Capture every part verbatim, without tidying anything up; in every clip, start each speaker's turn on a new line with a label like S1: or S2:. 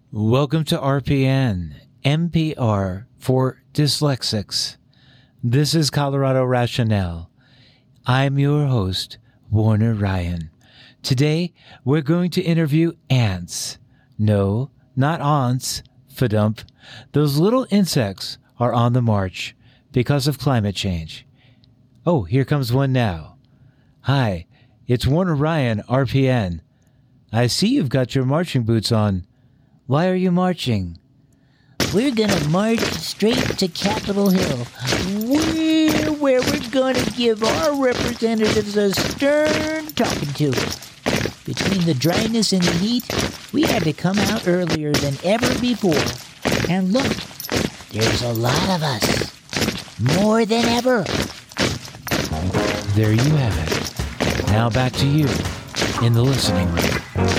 S1: Welcome to R P N, N P R for Dyslexics. This is Colorado Rationale. I'm your host, Warner Ryan. Today, we're going to interview ants. No, not aunts, fadump. Those little insects are on the march because of climate change. Oh, here comes one now. Hi, it's Warner Ryan, R P N. I see you've got your marching boots on. Why are you marching?
S2: We're gonna march straight to Capitol Hill, where, where we're gonna give our representatives a stern talking to. Between the dryness and the heat, we had to come out earlier than ever before. And look, there's a lot of us. More than ever.
S1: There you have it. Now back to you in the listening room.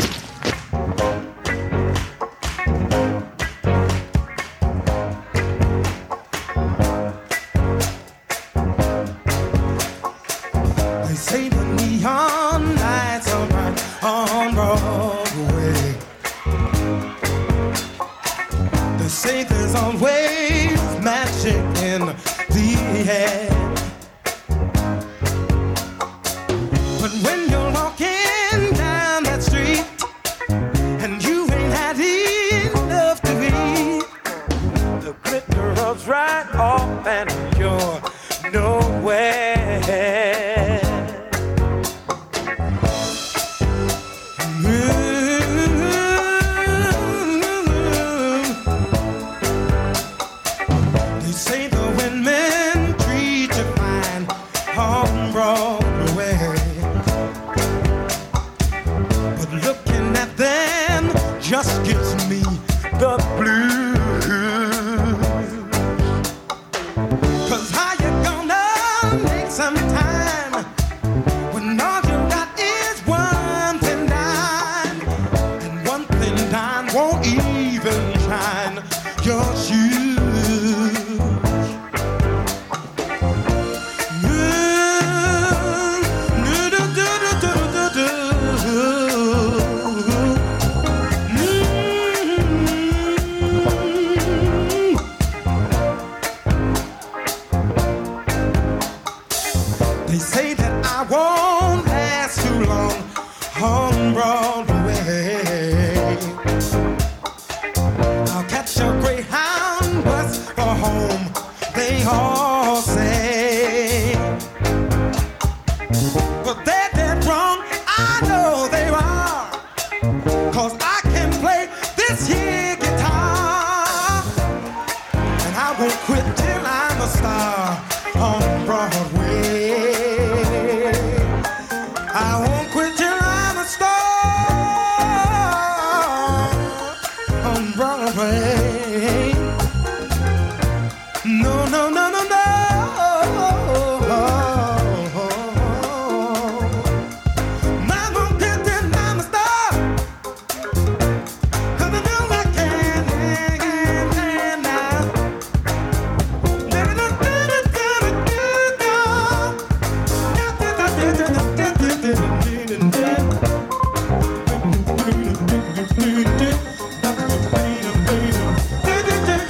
S3: Do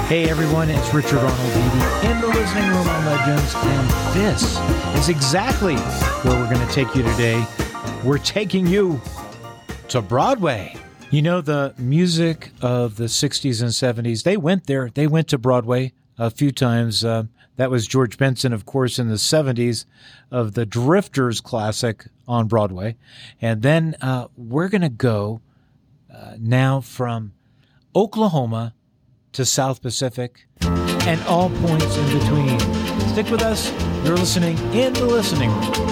S1: Hey everyone, it's Richard Arnold Beatty in the Listening Room on Legends, and this is exactly where we're going to take you today. We're taking you to Broadway. You know, the music of the sixties and seventies, they went there. They went to Broadway a few times. Uh, that was George Benson, of course, in the seventies of the Drifters classic on Broadway. And then uh, we're going to go uh, now from Oklahoma to South Pacific and all points in between. Stick with us. You're listening in the Listening Room.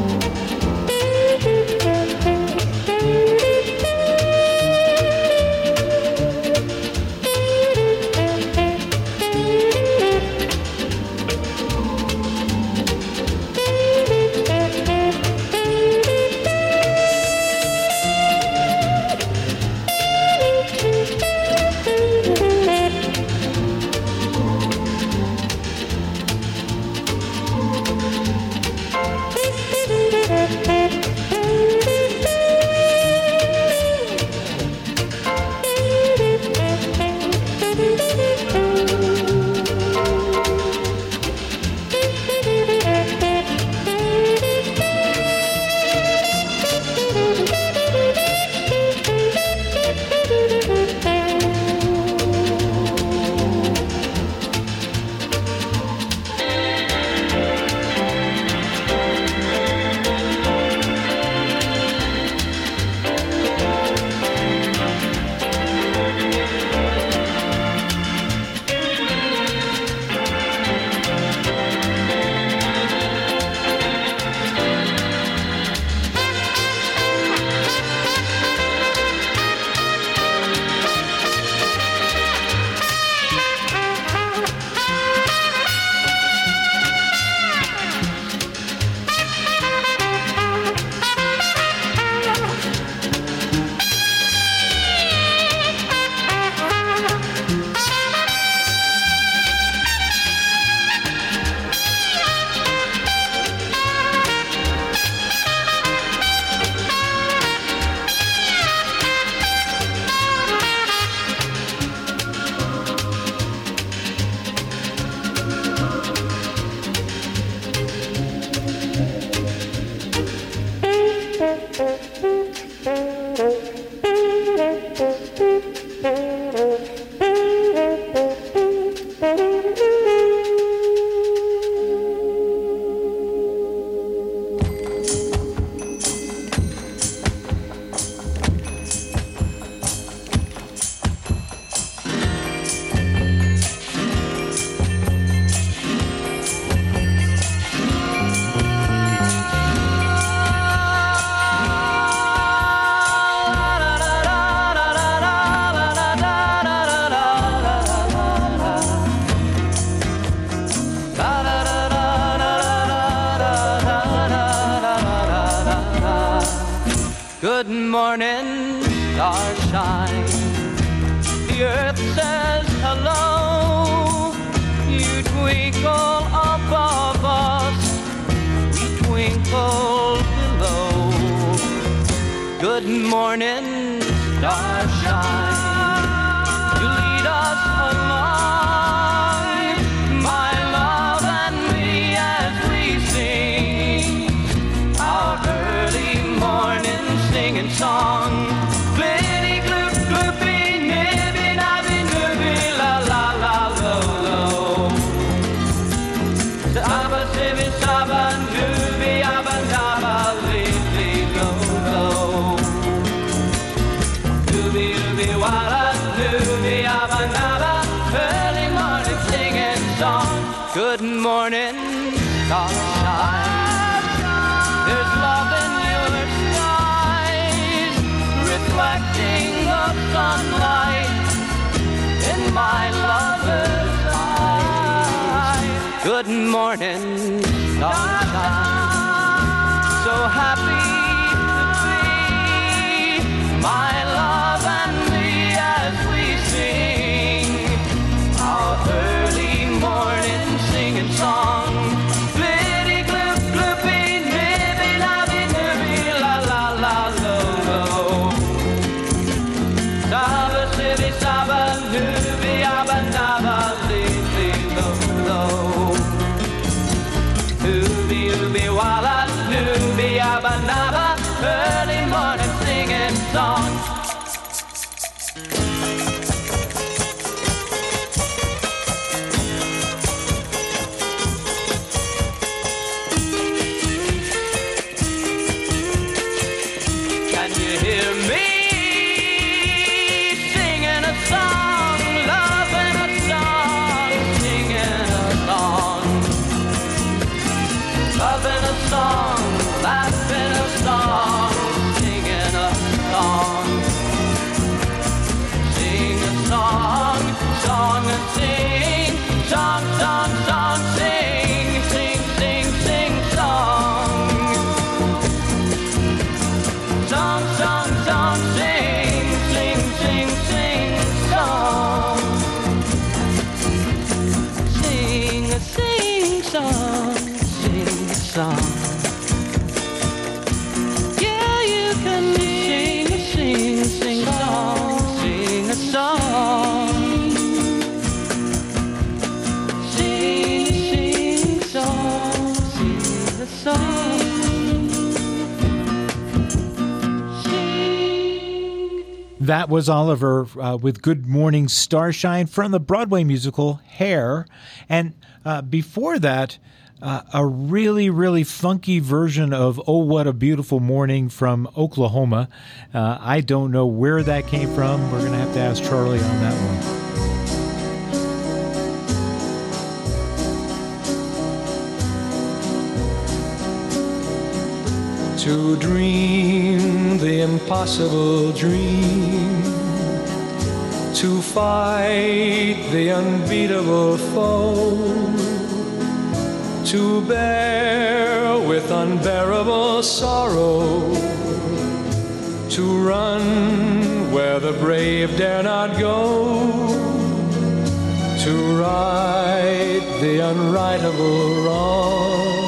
S3: Good morning, starshine. The earth says hello. You twinkle above us, we twinkle below. Good morning, starshine. You lead us along, my love and me, as we sing our early morning singing song. Flitty, gloop, gloopy, nibby, nabby, nooby, la, la, la, lo, lo. Saba, sibby, saba, nooby, abba, dabba, lee, lee, lo, lo. Dooby, dooby, walla, dooby, abba, dabba, early morning singing song. Good morning, starshine. There's love in your eyes, reflecting the sunlight in my lover's eyes. Good morning, sunshine. So happy to be, my love and me, as we sing our early morning singing song. Flitty, gloop, gloopy, nibby, nabby, nooby, la, la, la, lo, lo. Saba, sibby, saba, nooby, abba, dabba, early morning singing songs. Can you hear me singing a song, loving a song, singing a song, loving a song, laughing a song, singing a song, sing a song, song and sing, song, song, song, sing, sing, sing, sing, song, song, song, song, sing, sing, sing, sing, song, sing a sing song, sing a song. Yeah, you can sing a sing, sing song, sing a song, sing, sing song, sing a song.
S1: That was Oliver uh, with Good Morning Starshine from the Broadway musical Hair. And uh, before that, uh, a really, really funky version of Oh, What a Beautiful Morning from Oklahoma. Uh, I don't know where that came from. We're going to have to ask Charlie on that one.
S4: To dream the impossible dream, to fight the unbeatable foe, to bear with unbearable sorrow, to run where the brave dare not go, to right the unrightable wrong,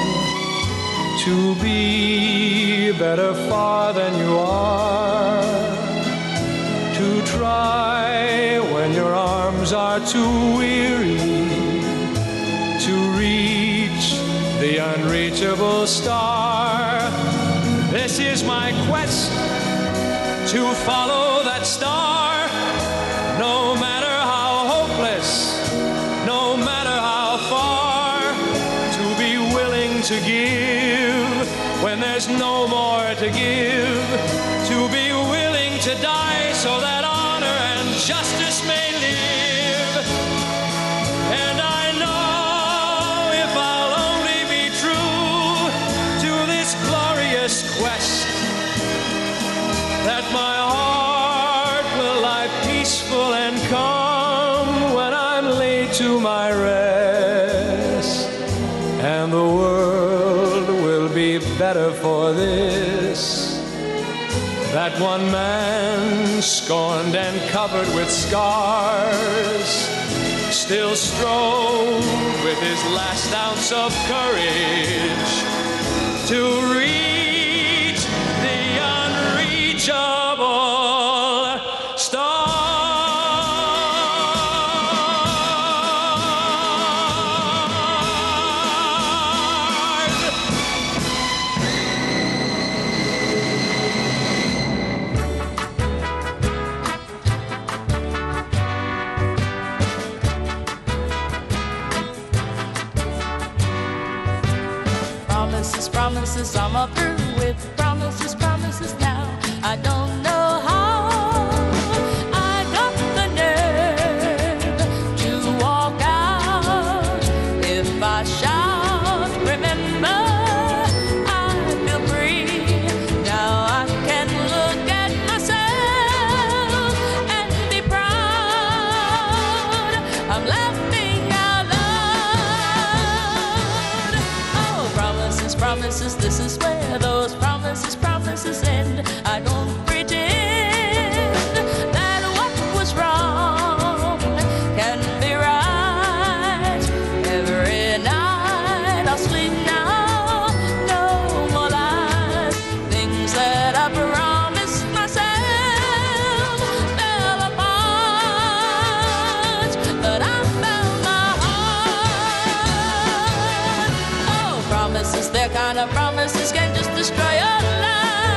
S4: to be better far than you are, to try when your arms are too weary, to reach the unreachable star. This is my quest to follow that star, no matter how hopeless, no matter how far, to be willing to give when there's no more to give, to be willing to die so that honor and justice may live. And I know if I'll only be true to this glorious quest, that my heart will lie peaceful and calm when I'm laid to my rest, and the world will be better for this. That one man, scorned and covered with scars, still strove with his last ounce of courage to reach the unreachable star.
S5: Promises, promises, I'm up through with promises, promises now. I don't know how I got the nerve to walk out. If I shout, remember, I feel free. Now I can look at myself and be proud. I'm laughing out loud. Oh, promises, promises, this is where those promises, promises end. I don't pretend that what was wrong can be right. Every night I'll sleep now, no more lies. Things that I promised myself fell apart, but I found my heart. Oh, promises, they're kind of promises can just destroy your life.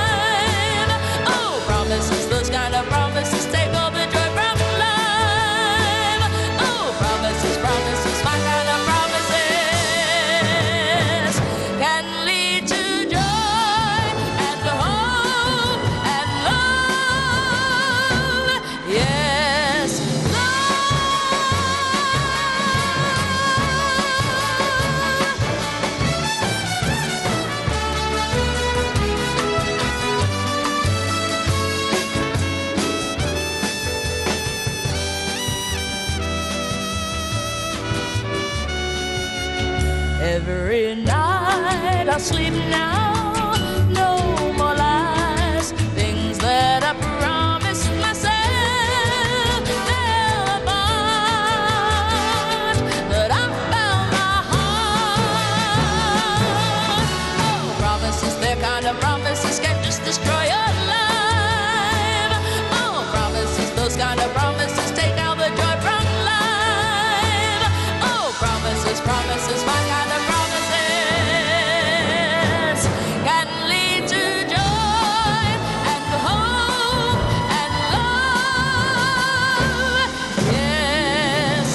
S5: I'll sleep now. No more lies, things that I promised myself. They're a bond that I found my heart. Oh, promises, they're kind of promises can just destroy your life. Oh, promises, those kind of promises take out the joy from life. Oh, promises, promises, my kind of promises can lead to joy and hope and love. Yes,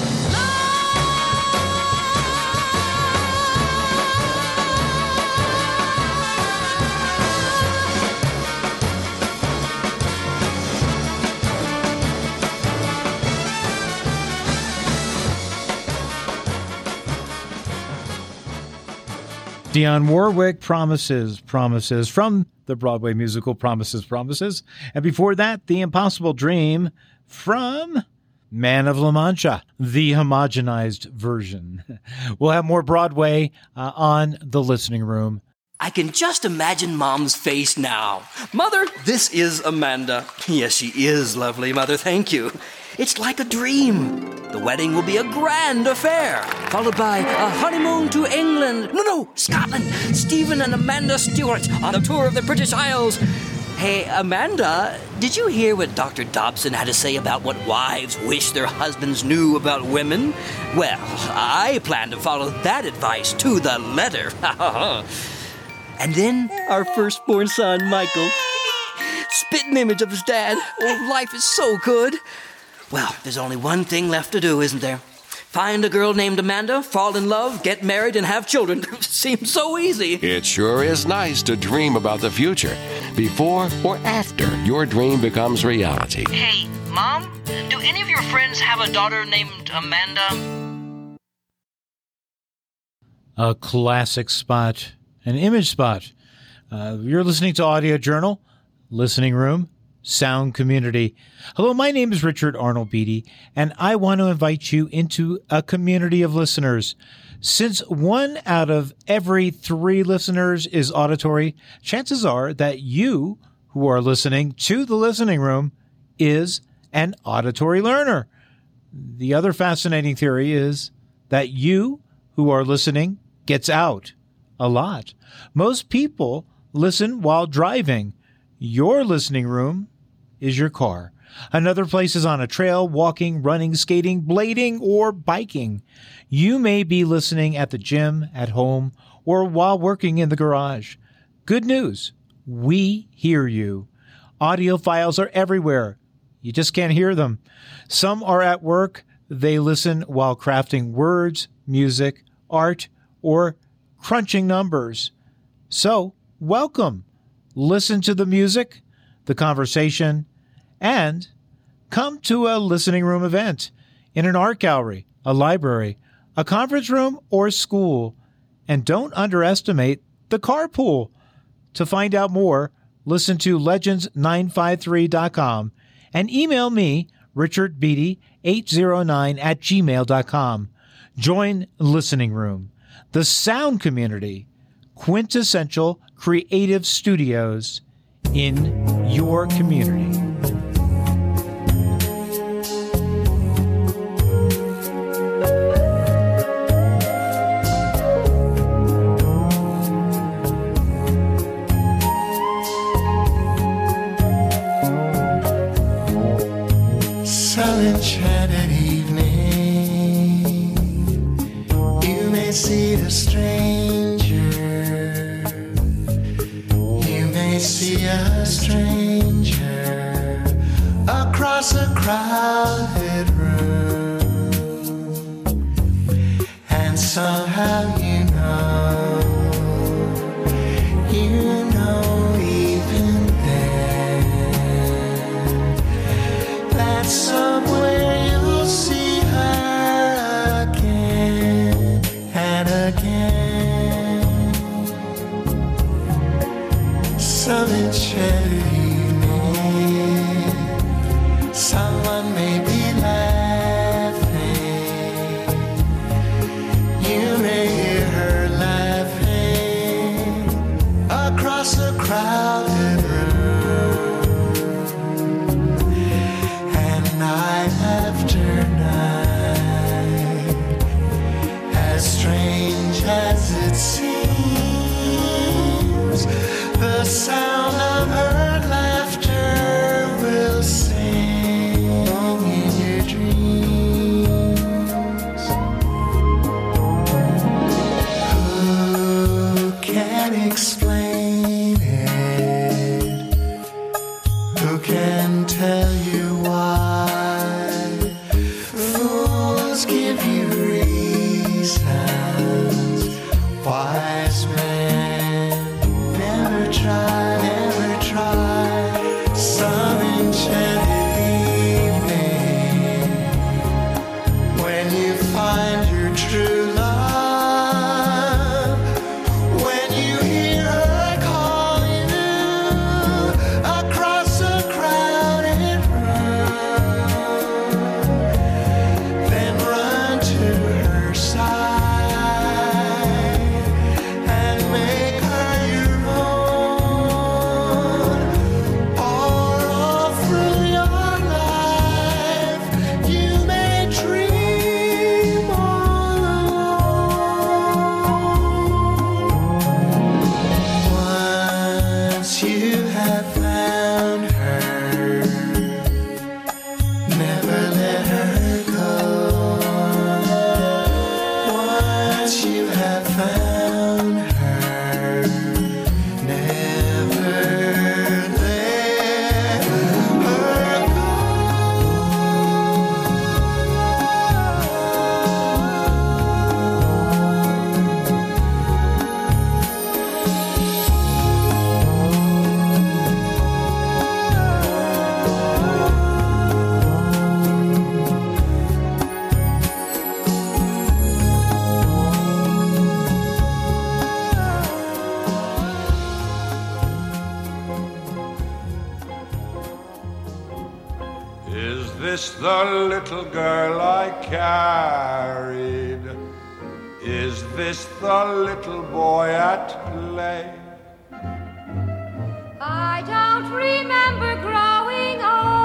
S1: Dionne Warwick, Promises, Promises, from the Broadway musical Promises, Promises. And before that, The Impossible Dream from Man of La Mancha, the homogenized version. We'll have more Broadway uh, on The Listening Room.
S6: I can just imagine Mom's face now. Mother, this is Amanda. Yes, she is lovely, Mother, thank you. It's like a dream. The wedding will be a grand affair, followed by a honeymoon to England. No, no, Scotland. Stephen and Amanda Stewart on a tour of the British Isles. Hey, Amanda, did you hear what Doctor Dobson had to say about what wives wish their husbands knew about women? Well, I plan to follow that advice to the letter. And then our firstborn son, Michael. Spitting image of his dad. Oh, life is so good. Well, there's only one thing left to do, isn't there? Find a girl named Amanda, fall in love, get married, and have children. Seems so easy.
S7: It sure is nice to dream about the future, before or after your dream becomes reality.
S6: Hey, Mom, do any of your friends have a daughter named Amanda?
S1: A classic spot, an image spot. Uh, you're listening to Audio Journal, Listening Room, Sound Community. Hello, my name is Richard Arnold Beatty, and I want to invite you into a community of listeners. Since one out of every three listeners is auditory, chances are that you who are listening to The Listening Room is an auditory learner. The other fascinating theory is that you who are listening gets out a lot. Most people listen while driving. Your listening room is your car. Another place is on a trail, walking, running, skating, blading, or biking. You may be listening at the gym, at home, or while working in the garage. Good news, we hear you. Audio files are everywhere. You just can't hear them. Some are at work. They listen while crafting words, music, art, or crunching numbers. So, welcome. Listen to the music, the conversation, and come to a listening room event in an art gallery, a library, a conference room, or school. And don't underestimate the carpool. To find out more, listen to legends nine five three dot com and email me, richard beatty eight oh nine at gmail dot com. Join Listening Room, the sound community, quintessential creative studios in your community.
S8: Some enchanted evening, you may see the stranger. You may see a stranger across a crowded room, and somehow you know, you know even then that somewhere you'll see her again and again. Some enchanted evening, someone may be laughing. You may hear her laughing can tell you why. Fools give you reasons. Wise men never try, never try. Some enchanted evening, when you find your true love, when you hear her calling you across a crowded room, then run to her side and make her your own. Or all through your life you may dream all alone. Once you have found her, never let her go. Once you have found her, never let her go.
S9: Is this the little girl I carried? Is this the little boy at play?
S5: I don't remember growing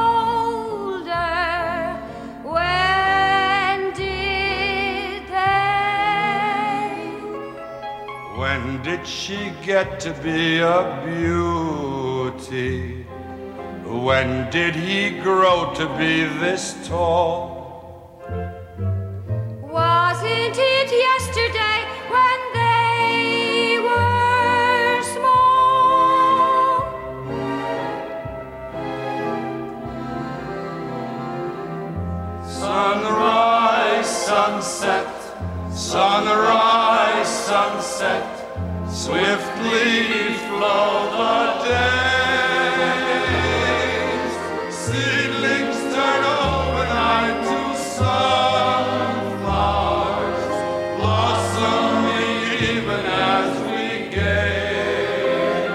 S5: older. When did they?
S9: When did she get to be a beauty? When did he grow to be this tall?
S5: Wasn't it yesterday when they were small?
S9: Sunrise, sunset, sunrise, sunset, swiftly flow the days. Seedlings turn overnight to sunflowers, blossoming even as we gaze.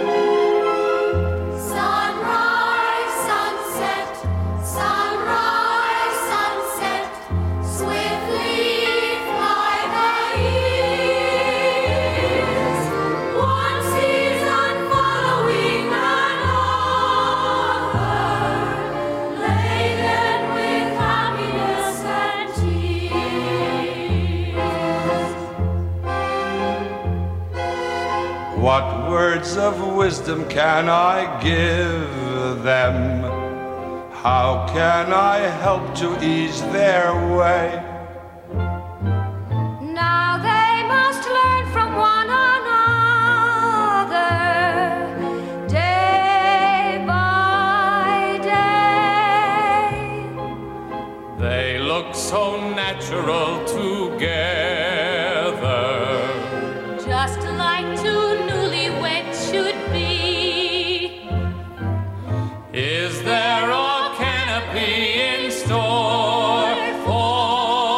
S5: Sunrise, sunset, sunrise, sunset, swiftly fly the years. One season following another, laden with happiness and tears.
S9: What words of wisdom can I give them? How can I help to ease their way?
S5: Now they must learn from one another, day by day.
S4: They look so natural together.
S5: Just like two newlyweds should be.
S4: Is there a canopy in store for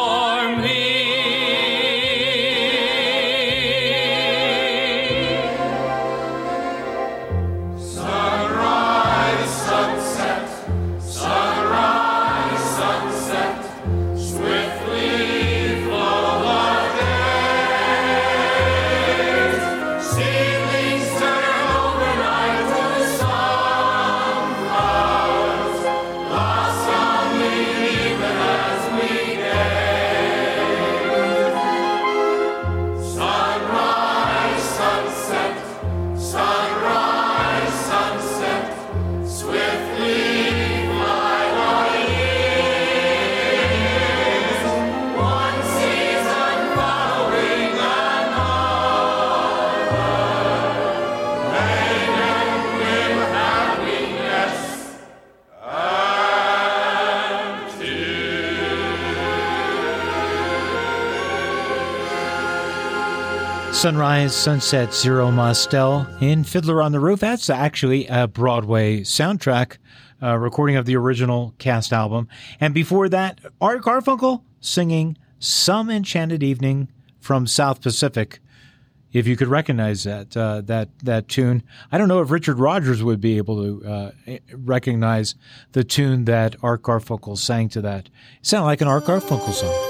S1: Sunrise, Sunset, Zero Mostel in Fiddler on the Roof. That's actually a Broadway soundtrack uh, recording of the original cast album. And before that, Art Garfunkel singing Some Enchanted Evening from South Pacific. If you could recognize that uh, that that tune. I don't know if Richard Rodgers would be able to uh, recognize the tune that Art Garfunkel sang to that. It sounded like an Art Garfunkel song.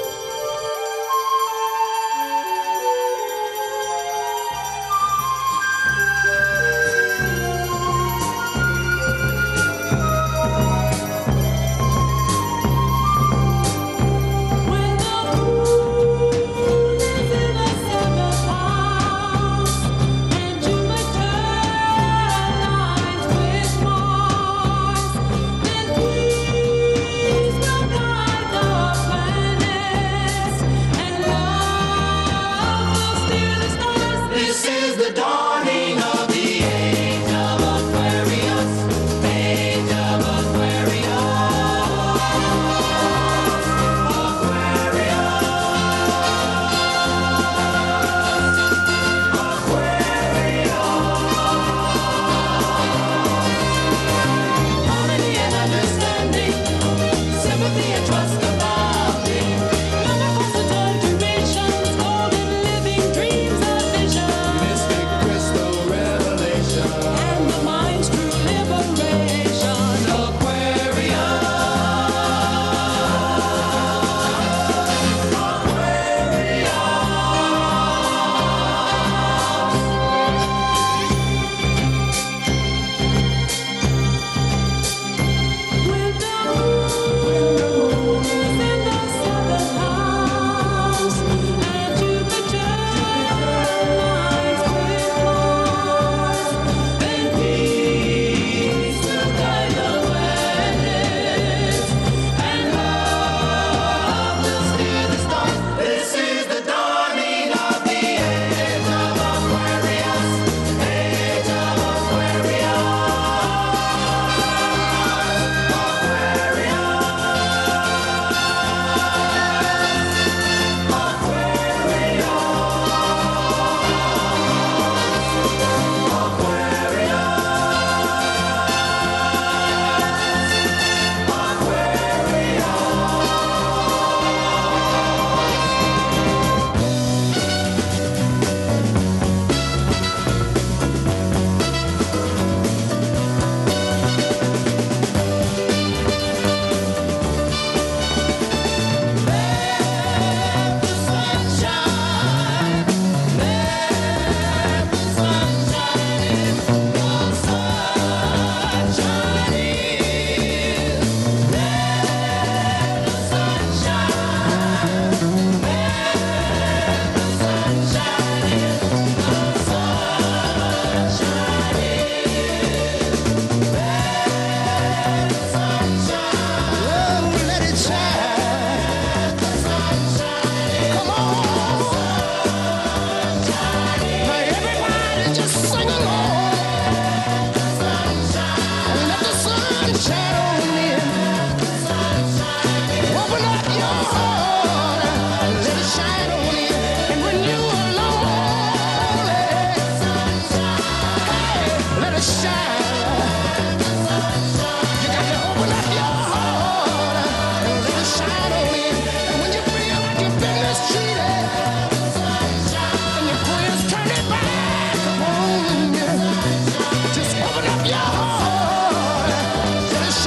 S8: Just open up your heart.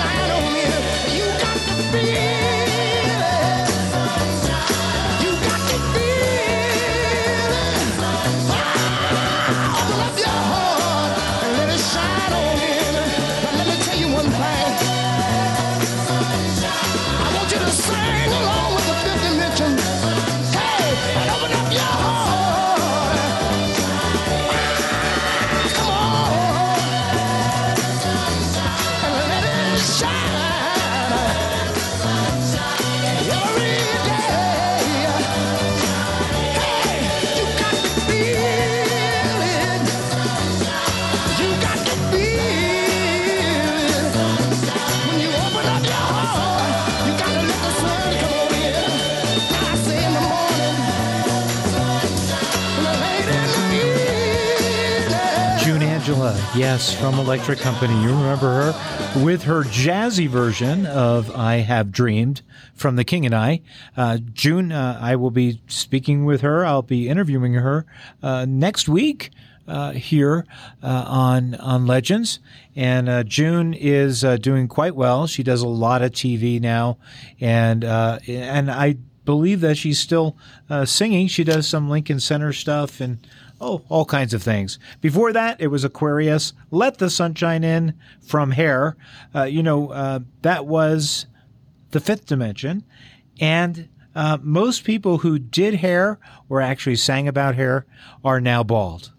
S1: yes, from Electric Company. You remember her with her jazzy version of I Have Dreamed from The King and I. Uh, June, uh, I will be speaking with her. I'll be interviewing her uh, next week uh, here uh, on on Legends. And uh, June is uh, doing quite well. She does a lot of T V now. And, uh, and I believe that she's still uh, singing. She does some Lincoln Center stuff and Oh, all kinds of things. Before that, it was Aquarius, Let the Sunshine In from Hair. Uh, you know, uh, that was the fifth dimension. And uh, most people who did hair or actually sang about hair are now bald.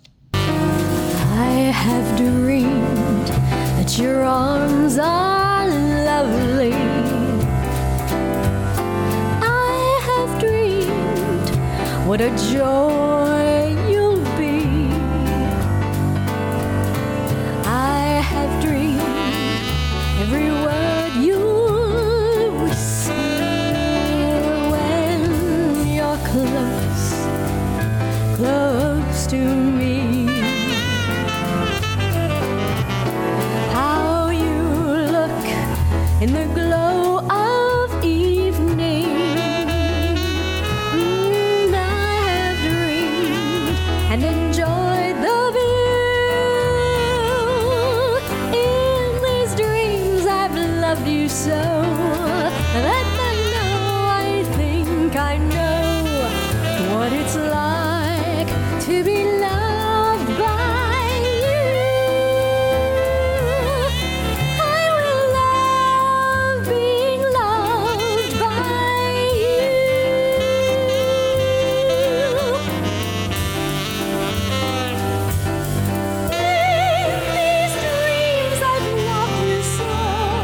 S10: I have dreamed that your arms are lovely. I have dreamed what a joy every word you whisper when you're close, close to me. How you look in the glow of evening. Mm, I have dreamed and enjoyed the view. Loved you so that I know, I think I know what it's like to be loved by you. I will love being loved by you. In these dreams I've loved you so.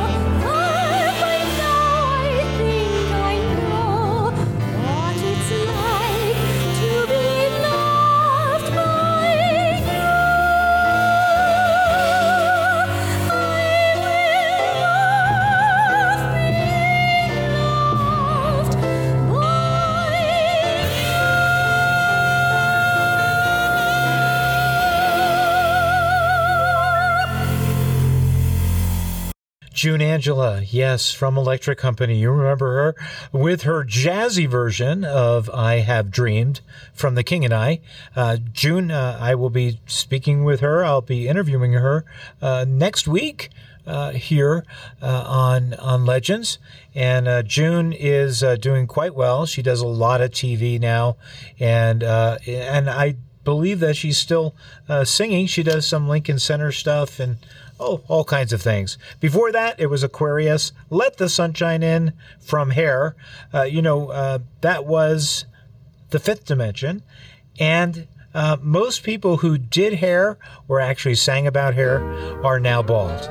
S1: June Angela, yes, from Electric Company. You remember her with her jazzy version of I Have Dreamed from The King and I. Uh, June, uh, I will be speaking with her. I'll be interviewing her uh, next week uh, here uh, on on Legends. And uh, June is uh, doing quite well. She does a lot of T V now, and uh, and I believe that she's still uh, singing. She does some Lincoln Center stuff and Oh, all kinds of things. Before that, it was Aquarius, Let the Sunshine In from Hair. Uh, you know, uh, that was the fifth dimension. And uh, most people who did hair or actually sang about hair are now bald.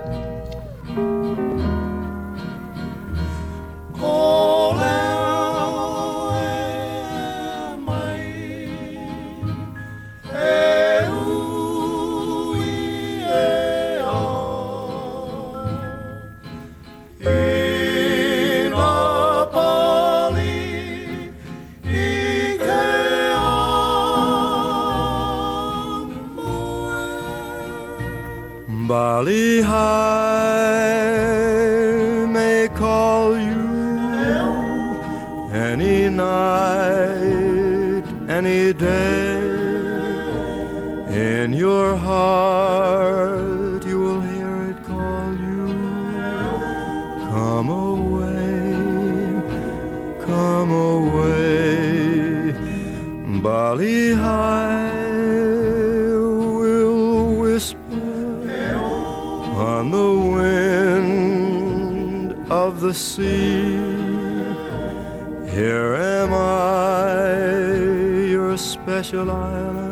S8: All am I, eh, ooh, yeah, oh. In a poly, Ike am, Bali High may call you any night, any day. In your heart you will hear it call you. Come away, come away. Bali High will whisper on the wind of the sea. Here am I, your special island.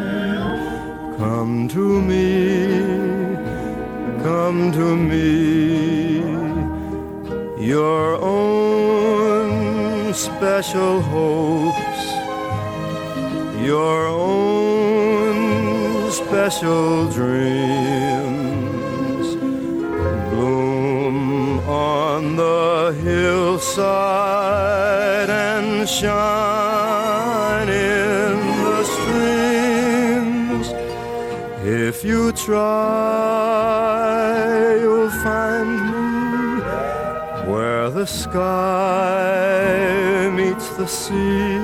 S8: Come to me, come to me. Your own special hopes, your own special dreams bloom on the hillside and shine in the streams. If
S11: If you try, you'll find me where the sky meets the sea.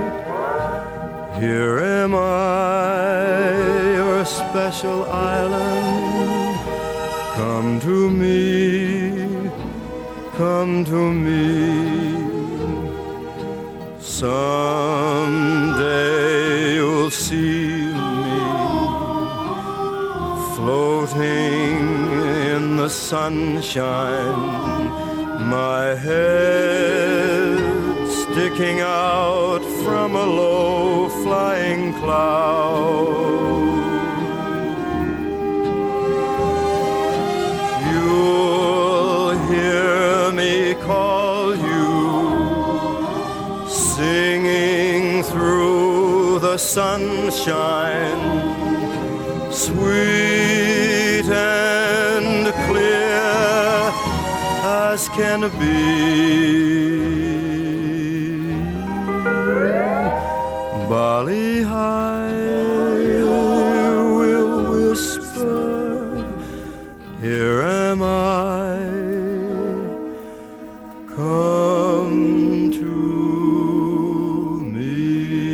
S11: Here am I, your special island. Come to me, come to me. Someday you'll see me floating in the sunshine, my head sticking out from a low flying cloud. You'll hear me call you, singing through the sunshine, sweet and clear as can be. Bali High will whisper, here am I, come to me.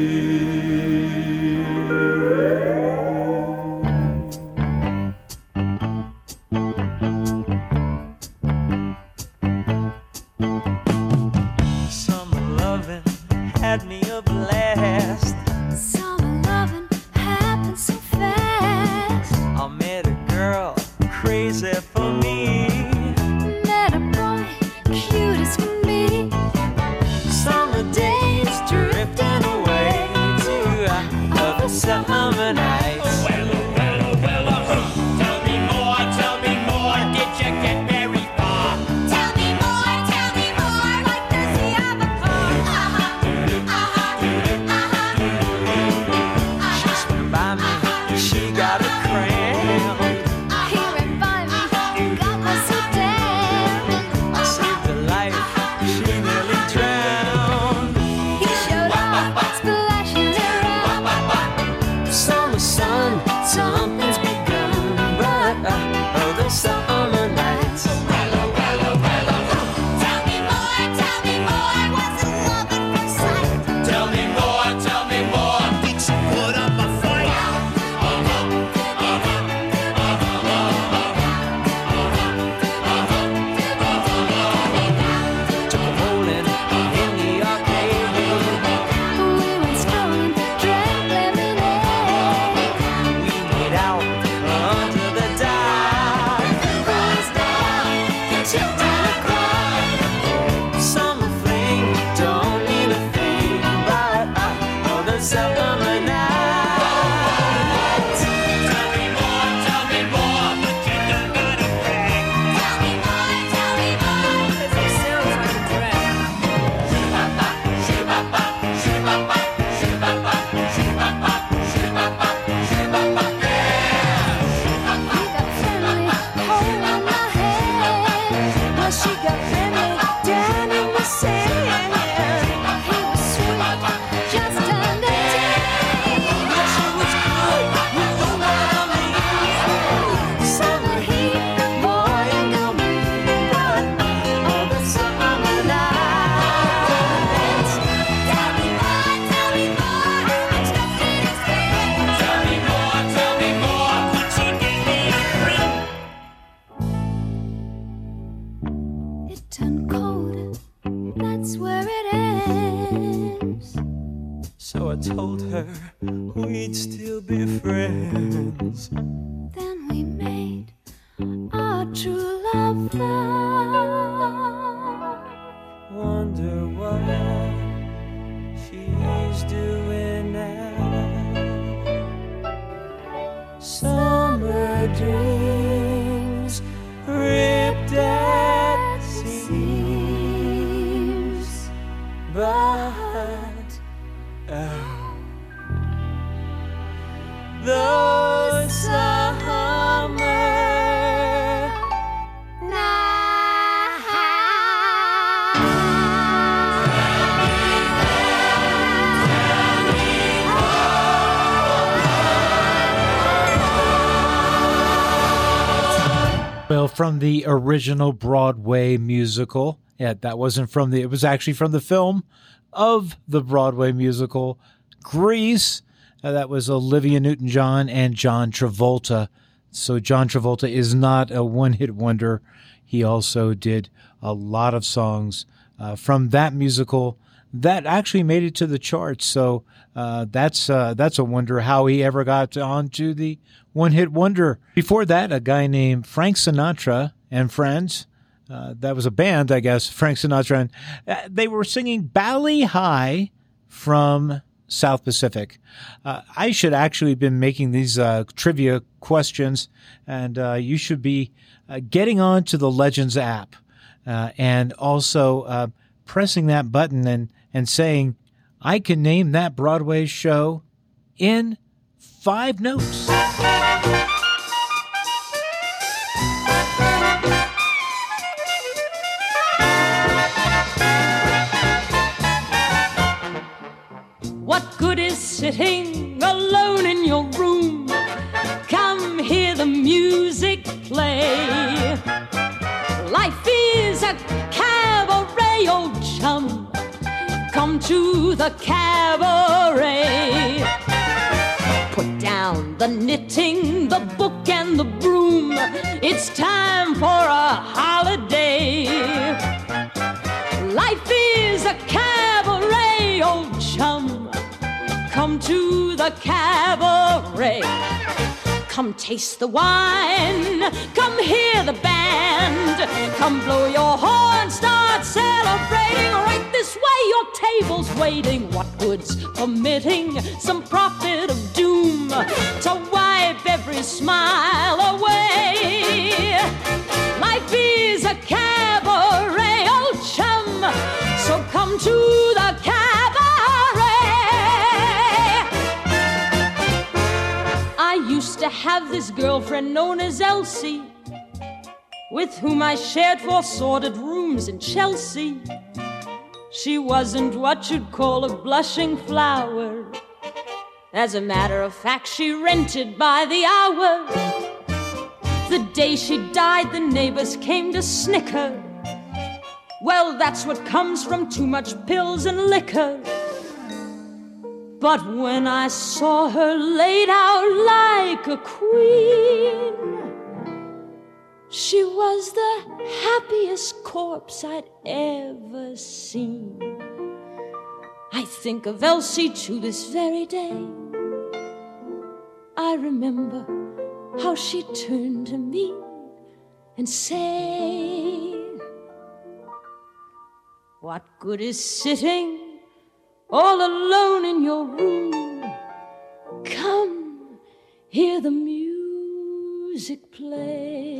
S12: Summer loving had me a blast.
S10: Summer loving happened so fast.
S12: I met a girl crazy for me.
S10: Met a boy cute as can be.
S12: Summer days drifting away to other summer nights.
S3: Well, well, well, uh, tell me more, tell me more. Did you get very far?
S10: Tell me more, tell me more. Like the sea of a car. Uh-huh, uh-huh, uh-huh.
S12: She swam by me, she got a cramp.
S10: He ran by me, got me so damn.
S12: I saved her life, she nearly drowned.
S10: He showed up, splashing around.
S12: Summer sun, something's begun, but uh, oh, the summer nights.
S3: Well, uh, well, uh, well, uh,
S10: Tell me more, tell me more. Was it love at first sight?
S3: tell me more, tell me more. Did you put up a fight?
S12: Took a bowling in the arcade.
S10: We went strolling, drank lemonade.
S12: We made out under the dark.
S10: Boys down, children a cry.
S12: Summer fling don't mean a thing, but uh, oh, the summer nights.
S3: Tell me more, tell me more. But you don't gotta brag.
S10: Tell me more, tell me more. 'Cause it sounds like a drag. He got friendly, holding my hand. Well, she got friendly down in the sand. He was sweet, just under ten.
S12: She was good, you know what I mean.
S10: Summer heat, boy, you know me. But all the summer nights. Tell me more, tell me more. I just need a second.
S3: Tell me more, tell me more. Would you give me a ring?
S10: It turned cold, that's where it ends.
S12: So I told her we'd still be friends.
S10: Then we made our true love vow.
S12: Wonder what she's doing now. Summer dreams ripped at seams, but oh, the sun.
S1: Well, from the original Broadway musical. Yeah, that wasn't from the, it was actually from the film of the Broadway musical, Grease. Uh, that was Olivia Newton-John and John Travolta. So John Travolta is not a one-hit wonder. He also did a lot of songs uh, from that musical that actually made it to the charts. So uh, that's uh, that's a wonder how he ever got onto the one-hit wonder. Before that, a guy named Frank Sinatra and Friends. Uh, that was a band, I guess, Frank Sinatra. And uh, they were singing Bali High from South Pacific. Uh, I should actually have been making these uh, trivia questions, and uh, you should be uh, getting on to the Legends app uh, and also uh, pressing that button and, and saying, I can name that Broadway show in five notes.
S10: What good is sitting alone in your room? Come hear the music play. Life is a cabaret, old chum. Come to the cabaret. Put down the knitting, the book and the broom. It's time for a holiday. Life is a cabaret, old chum. Come to the cabaret. Come taste the wine. Come hear the band. Come blow your horn. Start celebrating. Right this way, your table's waiting. What good's permitting some prophet of doom to wipe every smile away? Life is a cabaret, old chum. So come to the cabaret. I used to have this girlfriend known as Elsie, with whom I shared four sordid rooms in Chelsea. She wasn't what you'd call a blushing flower. As a matter of fact, she rented by the hour. The day she died, the neighbors came to snicker. Well, that's what comes from too much pills and liquor. But when I saw her laid out like a queen, she was the happiest corpse I'd ever seen. I think of Elsie to this very day. I remember how she turned to me and said, what good is sitting all alone in your room? Come, hear the music play.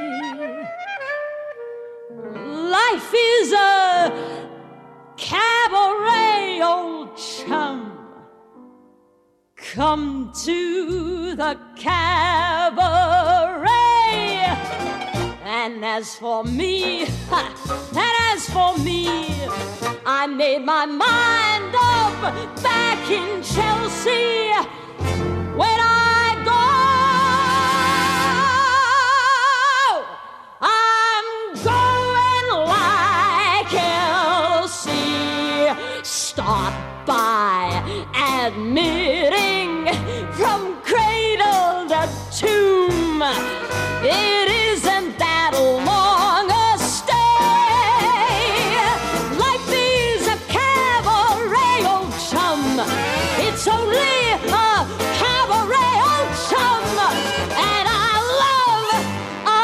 S10: Life is a cabaret, old chum. Come to the cabaret. And as for me, ha, and as for me, I made my mind up back in Chelsea. When I go, I'm going like Elsie. Start by admitting from cradle to tomb, it isn't that long a stay. Life is a cabaret, old chum. It's only a cabaret, old chum. And I love a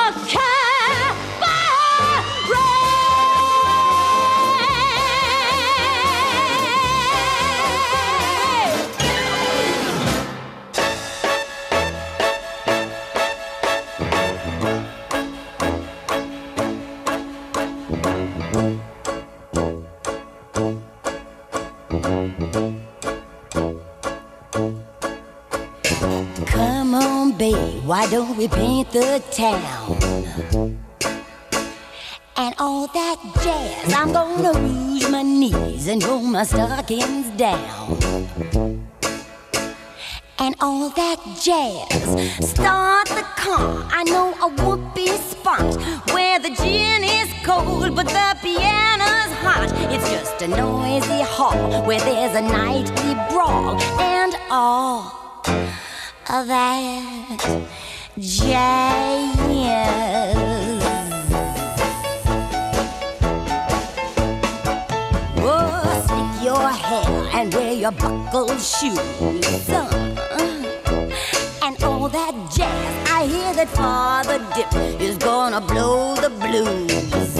S13: Come on, babe, why don't we paint the town? And all that jazz, I'm gonna rouge my knees and roll my stockings down. And all that jazz, start the car, I know a whoopee spot. font where the gin is cold but the piano's hot. It's just a noisy hall where there's a nightly brawl and all of that jazz. Oh, stick your hair and wear your buckled shoes, son. And all that jazz, I hear that Father Dip is gonna blow the blues.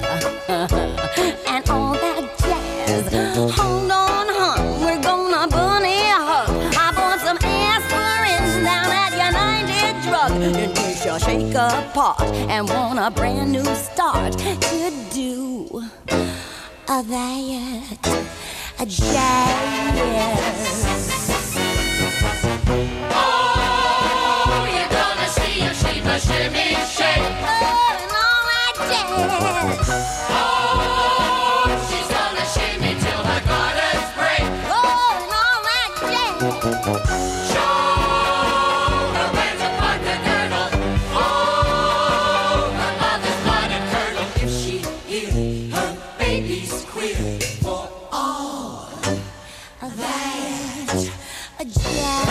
S13: And all that jazz, hold on, hon, we're gonna bunny hug. I bought some aspirin down at United Drug in case you shake apart and want a brand new start to do a that a jazz.
S3: Oh, you're gonna see a Sheba shimmy shake.
S13: Oh, and all that jazz.
S3: Oh, she's gonna shimmy till her garters break.
S13: Oh, and all that jazz.
S3: Show her where to park the girdle. Oh, her mother's blood and curdle. If she hears her baby squeal for all
S13: that a jazz.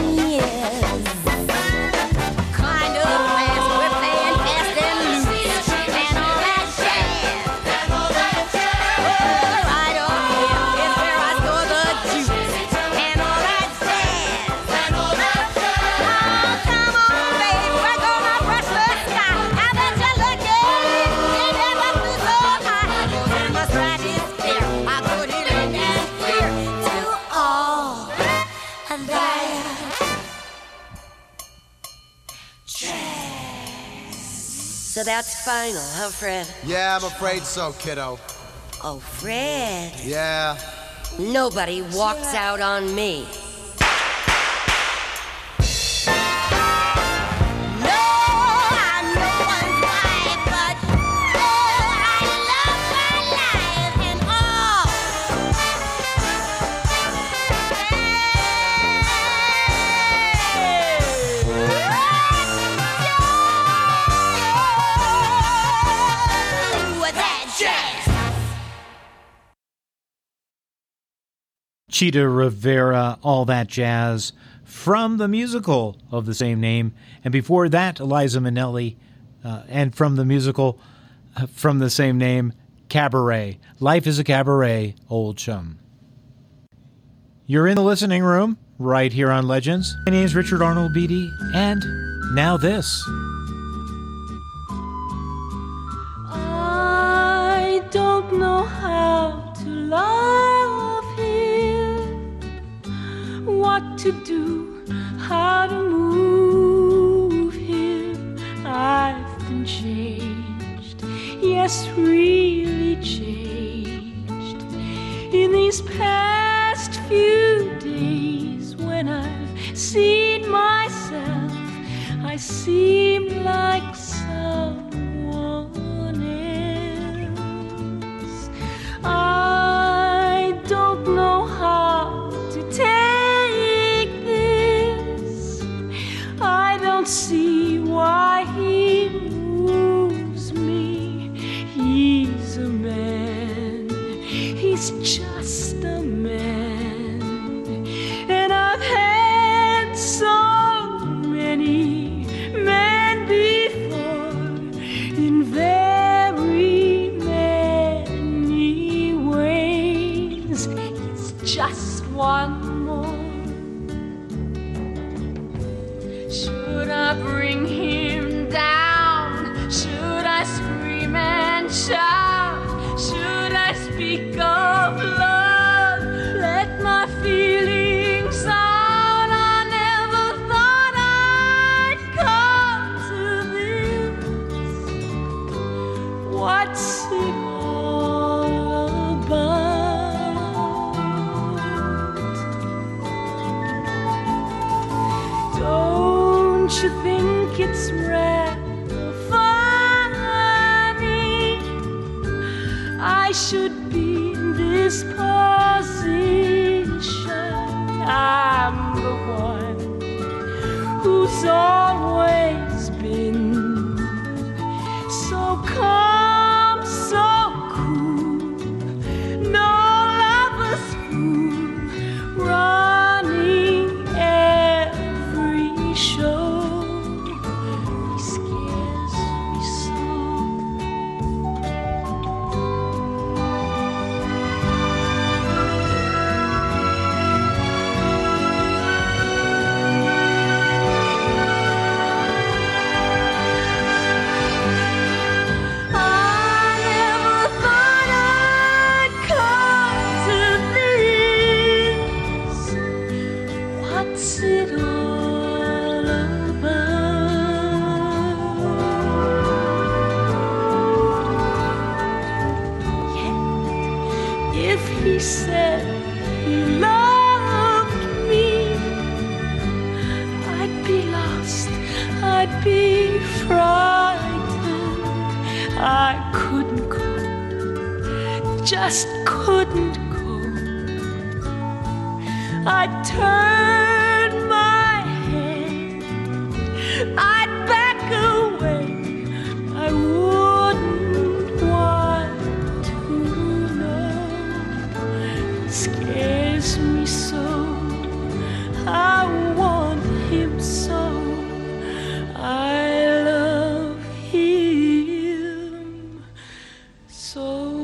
S13: Kind of fast, we're playing fast and loose, and all that jazz.
S3: and all that jazz.
S13: Oh, right over here is where I store the juice, and all that jazz.
S3: And all that jazz.
S13: Oh, come on, babe, we're gonna brush the sky. I bet you look good, you never flew so high. In my stratosphere, I put it in and clear to all that jazz. So that's final, huh, Fred?
S14: Yeah, I'm afraid so, kiddo.
S13: Oh, Fred.
S14: Yeah.
S13: Nobody walks out on me. No, I know one's wife, but oh, I love my life and all. Ooh, that jazz.
S1: Cheetah Rivera, All That Jazz, from the musical of the same name. And before that, Eliza Minnelli, uh, and from the musical uh, from the same name, Cabaret. Life is a Cabaret, Old Chum. You're in the listening room, right here on Legends. My name is Richard Arnold Beatty, and now this.
S10: I don't know how to love him, what to do, how to move him. I've been changed, yes, really changed. In these past few days, when I've seen myself, I seem like someone else. I don't know how to take this. I don't see why he moves me. He's a man. He's just a man. And I've had so many men before in very many ways. It's just one more. Should I bring him down? Should I scream and shout? Should I speak of love? Let my feelings out. I never thought I'd come to this. What's it all about? Don't you think it's rather funny? I should be in this position. I'm the one who's always been
S15: said he loved me, I'd be lost, I'd be frightened. I couldn't go, just couldn't go. I'd turn my head, I'd back away, I wouldn't want to know. It scares me so, I want him so, I love him so.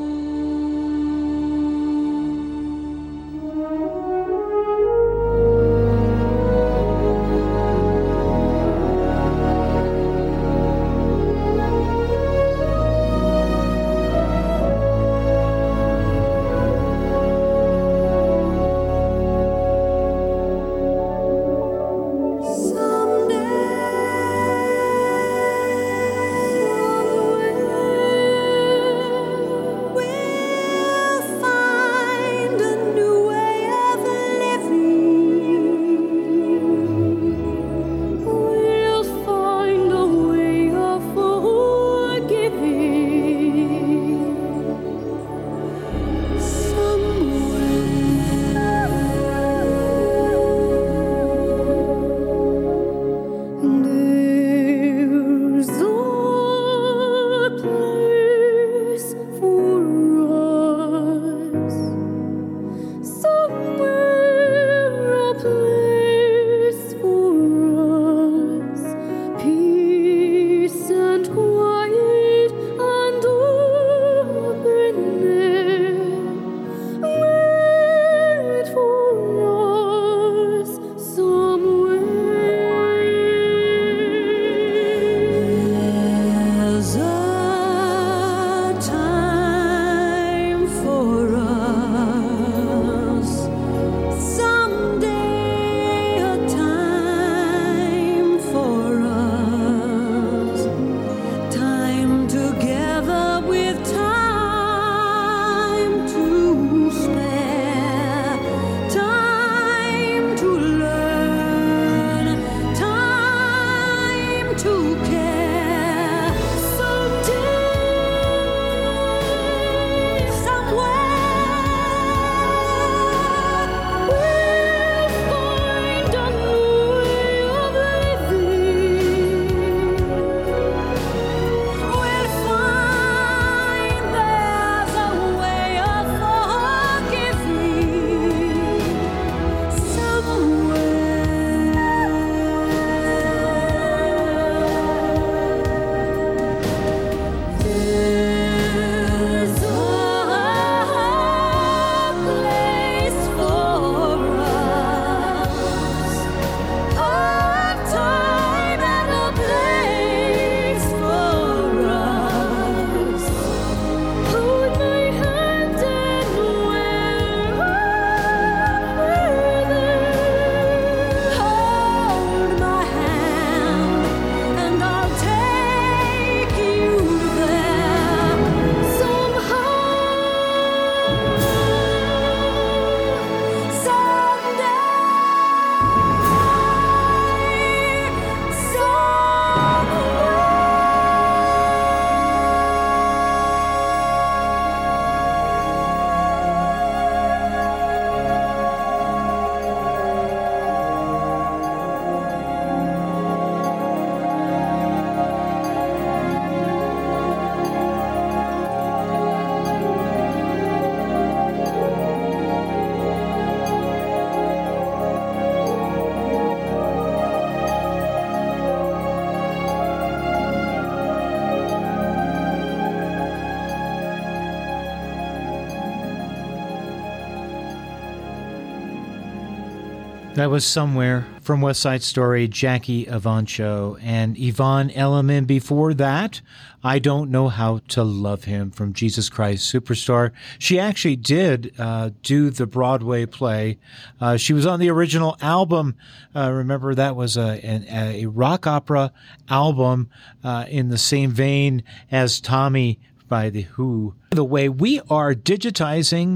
S1: That was Somewhere from West Side Story, Jackie Evancho, and Yvonne Elliman. Before that, I Don't Know How to Love Him from Jesus Christ Superstar. She actually did uh, do the Broadway play. Uh, she was on the original album. Uh, remember, that was a, an, a rock opera album uh, in the same vein as Tommy by The Who. By the way, we are digitizing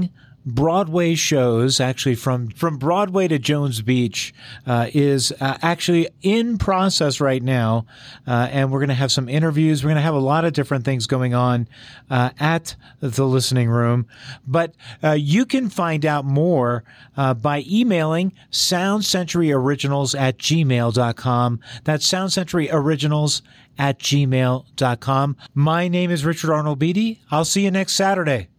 S1: Broadway shows, actually from, from Broadway to Jones Beach, uh, is uh, actually in process right now. Uh, and we're going to have some interviews. We're going to have a lot of different things going on uh, at the Listening Room. But uh, you can find out more uh, by emailing sound century originals at gmail dot com. That's sound century originals at gmail dot com. My name is Richard Arnold Beatty. I'll see you next Saturday.